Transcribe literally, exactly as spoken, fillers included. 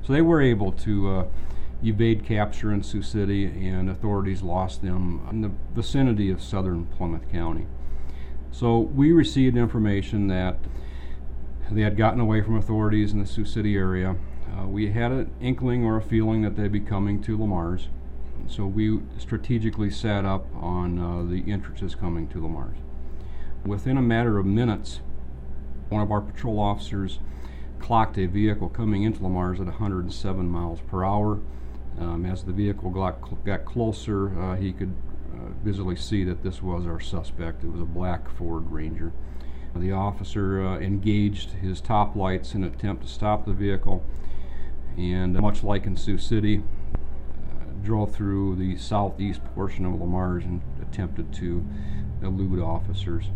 So they were able to uh, evade capture in Sioux City, and authorities lost them in the vicinity of southern Plymouth County. So we received information that they had gotten away from authorities in the Sioux City area. Uh, we had an inkling or a feeling that they'd be coming to Lamar's. So we strategically sat up on uh, the entrances coming to Lamar's. Within a matter of minutes, one of our patrol officers clocked a vehicle coming into Lamar's at one hundred seven miles per hour. Um, as the vehicle got, got closer, uh, he could uh, visually see that this was our suspect. It was a black Ford Ranger. The officer uh, engaged his top lights in an attempt to stop the vehicle, and uh, much like in Sioux City, uh, drove through the southeast portion of Lamar's and attempted to elude officers.